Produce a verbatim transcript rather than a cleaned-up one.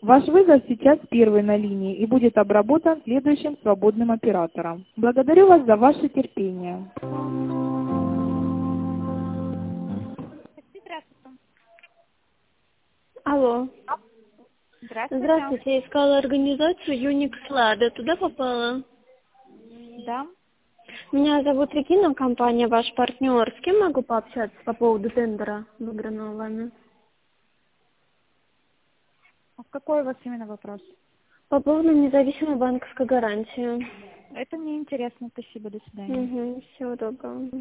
Ваш вызов сейчас первый на линии и будет обработан следующим свободным оператором. Благодарю вас за ваше терпение. Здравствуйте. Алло. Здравствуйте. Здравствуйте, я искала организацию Unix Lada. Туда попала? Да. Меня зовут Регина, компания ваш партнер. С кем могу пообщаться по поводу тендера, выигранного вами? А какой у вас именно вопрос? По поводу независимой банковской гарантии. Это мне интересно. Спасибо. До свидания. Угу, всего доброго.